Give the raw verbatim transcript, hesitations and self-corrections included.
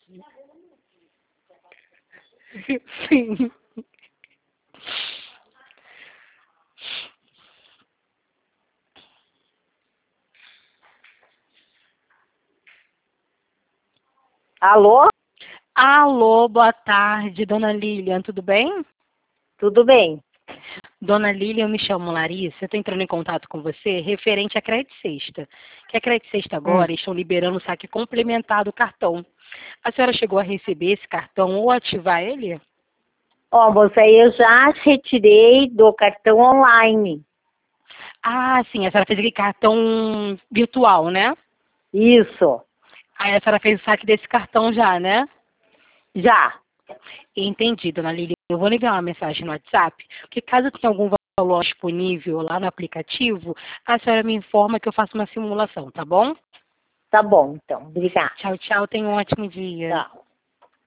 Sim. Alô? Alô, boa tarde, dona Lilian, tudo bem? Tudo bem? Dona Lilian, eu me chamo Larissa, eu estou entrando em contato com você referente à Crédito Sexta. Que a Crédito Sexta Hum. agora estão liberando o saque complementar do cartão. A senhora chegou a receber esse cartão ou ativar ele? Ó, moça, eu já retirei do cartão online. Ah, sim, a senhora fez aquele cartão virtual, né? Isso, Aí a senhora fez o saque desse cartão já, né? já. Entendi, dona Lilian. Eu vou lhe enviar uma mensagem no WhatsApp, porque caso tenha algum valor disponível lá no aplicativo, a senhora me informa que eu faço uma simulação, tá bom? Tá bom, então. Obrigada. Tchau, tchau. Tenha um ótimo dia. Tchau.